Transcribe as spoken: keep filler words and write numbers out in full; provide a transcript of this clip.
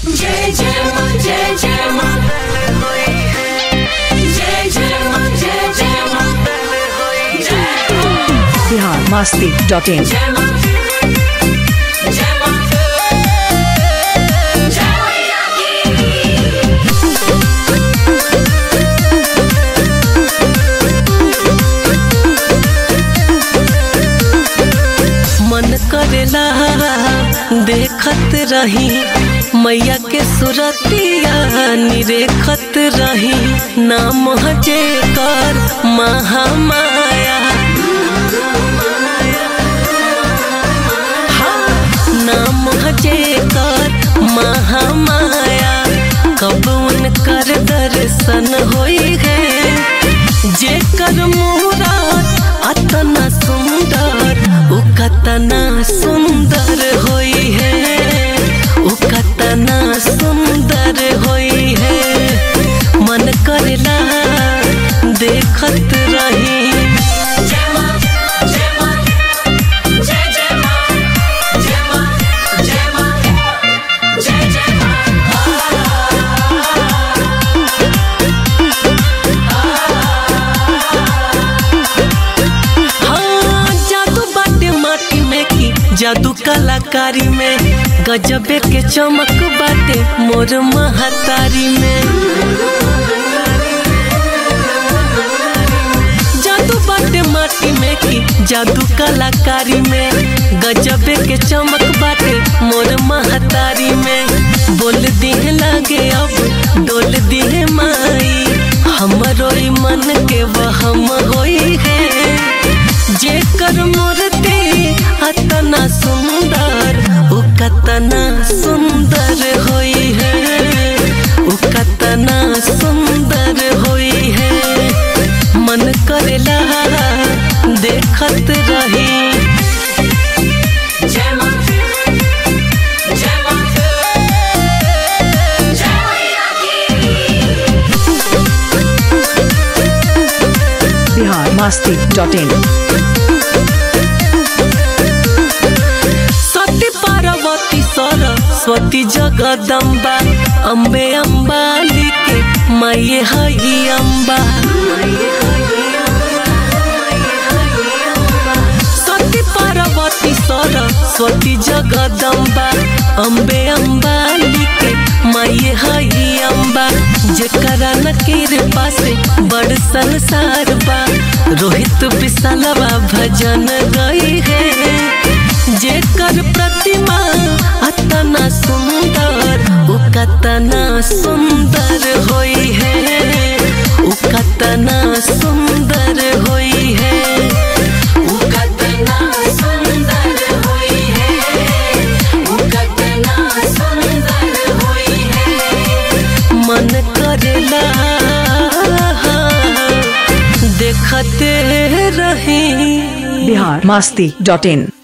जय जय मां जय जय मां जय जय मां जय जय मां बिहार मस्ती डॉट इन। जय मां जय मां जय मैया की। मन करेला देखत रही मैया के सुरतिया निरेखत रही। नाम हजे कर महामाया, हाँ, नाम हजे कर महामाया। कब उनकर दर्शन होई है जेकर मुराद अतना सुंदर, उ कतना सुंदर होई है, उ कतना सुंदर होई है। मन करेला देखत रही। जय मां जय मां जय जय मां जय मां जय मां जय जय मां। हाँ, जादू बाटे माटी में की जादू कलाकारी में, गजबे के चमक बाटे मोर महतारी में। जादू बाटे माटी में की जादू कलाकारी में, गजबे के चमक बाटे मोर महतारी में। बोल दिए लागे अब डोल दिए माई, हमरो ई मन के वहम होई है जेकर मूर्ति अतना सुंदर, उ कतना सुंदर होई है, उ कतना सुंदर होई है। मन करेला देखत रही। जय मां जय मां जय मैया की। Bihar Masti dot in. सती पार्वती सरस्वती जगदम्बा, अम्बे अम्बाली के माये हई अम्बा। सती पार्वती सरस्वती जगदम्बा, अम्बे अम्बाली के माये हई अम्बा। जेकरा न कृपा से बड़ संसार बा, रोहित विशालवा भजन गई है। जेकर प्रतिमा अतना सुंदर, उ कतना सुंदर होई है, उ कतना सुंदर होई है, उ कतना सुंदर होई है, उ कतना सुंदर होई है। मन करेला देखते रही। बिहार मस्ती डॉट इन।